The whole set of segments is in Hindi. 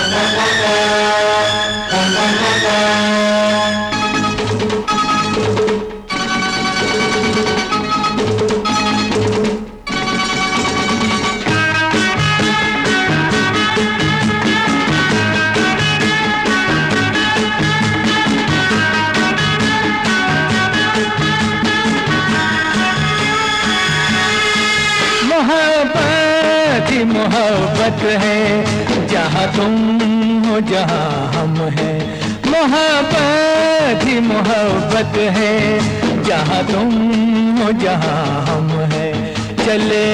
मोहब्बत ही मोहब्बत है, जहाँ तुम हो जहाँ हम हैं। मोहब्बत ही मोहब्बत है, जहाँ तुम हो जहाँ हम हैं। चले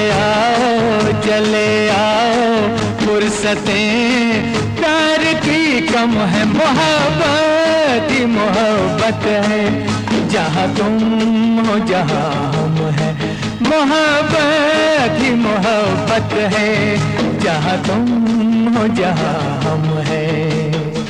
आओ फुर्सतें प्यार की कम है। मोहब्बत ही मोहब्बत है, जहाँ तुम हो जहाँ हम हैं। मोहब्बत ही मोहब्बत है, जहाँ तुम हो जहाँ हम हैं।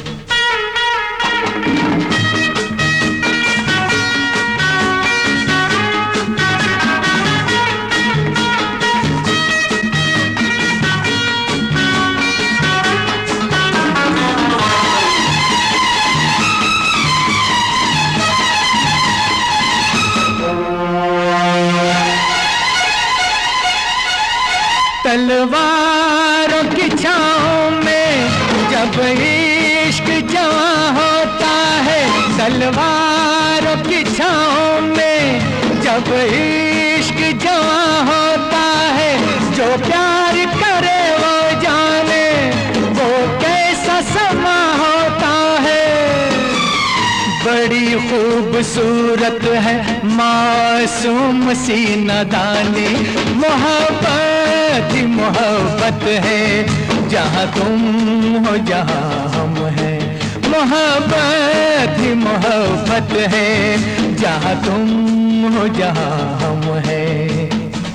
तलवारों की छाँव में जब इश्क जवां होता है। तलवारों की छाँव में जब इश्क जवां होता है। जो प्यार करे वो जाने वो कैसा समा होता है। बड़ी खूबसूरत है मासूम सी नादानी। मोहब्बत ही मोहब्बत है, जहाँ तुम हो जहाँ हम हैं। मोहब्बत ही मोहब्बत है, जहाँ तुम हो जहाँ हम हैं।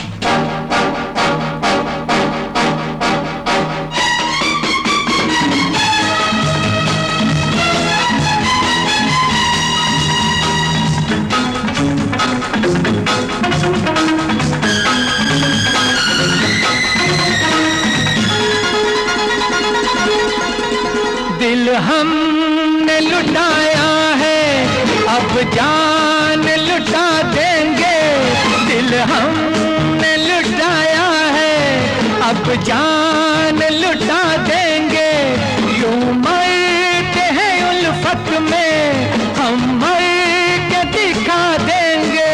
दिल हमने लुटाया है, अब जान लुटा देंगे। दिल हमने लुटाया है, अब जान लुटा देंगे। यूं मरते हैं उल्फत में, हम मर के दिखा देंगे।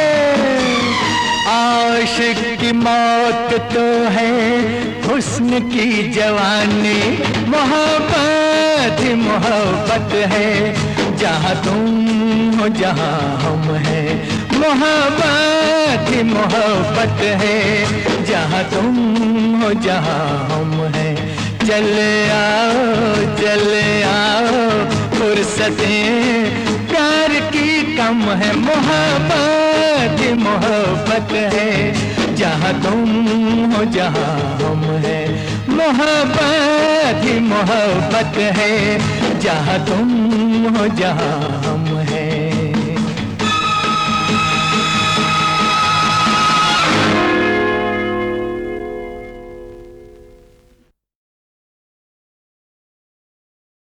आशिक की मौत तो है हुस्न की जवानी। मोहब्बत ही मोहब्बत है, जहाँ तुम हो जहाँ हम हैं। मोहब्बत ही मोहब्बत है, जहाँ तुम हो जहाँ हम हैं। चले आओ फुर्सतें प्यार की कम है। मोहब्बत ही मोहब्बत है, जहाँ तुम हो जहाँ हम हैं। मोहब्बत ही मोहब्बत है, जहाँ तुम हो जहाँ